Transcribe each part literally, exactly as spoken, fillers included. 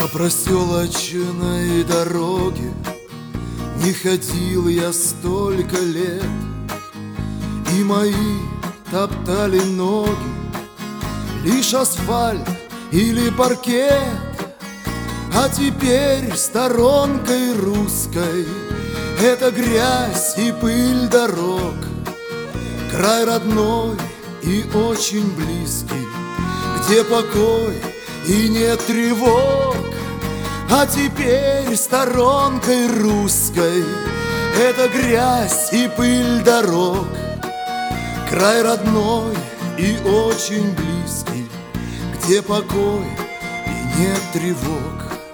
По проселочной дороге не ходил я столько лет, и мои топтали ноги лишь асфальт или паркет. А теперь сторонкой русской это грязь и пыль дорог, край родной и очень близкий, где покой и нет тревог. А теперь сторонкой русской это грязь и пыль дорог, край родной и очень близкий, где покой и нет тревог.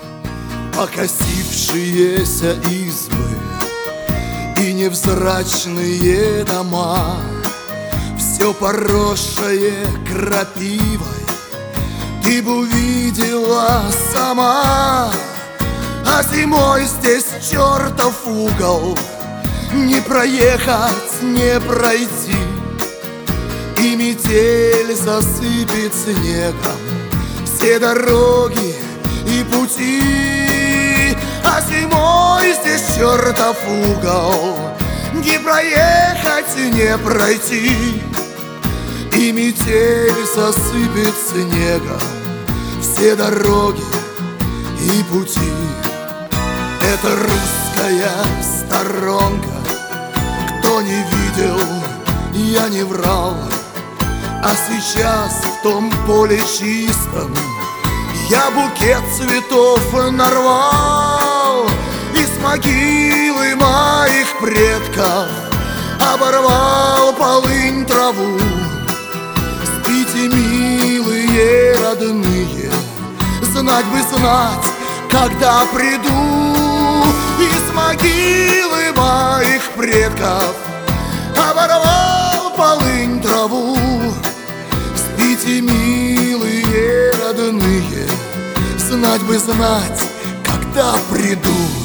Покосившиеся избы и невзрачные дома, все поросшее крапивой, ты бы увидела сама. А зимой здесь чертов угол, не проехать, не пройти, и метель засыпет снегом все дороги и пути. А зимой здесь чертов угол, не проехать, не пройти, и метель засыпет снегом все дороги и пути. Это русская сторонка, кто не видел, я не врал. А сейчас в том поле чистом я букет цветов нарвал, и с могилы моих предков оборвал полынь траву. Спите, милые родные, знать бы знать, когда приду. И с могилы моих предков оборвал полынь траву. Спите, милые родные, знать бы знать, когда приду.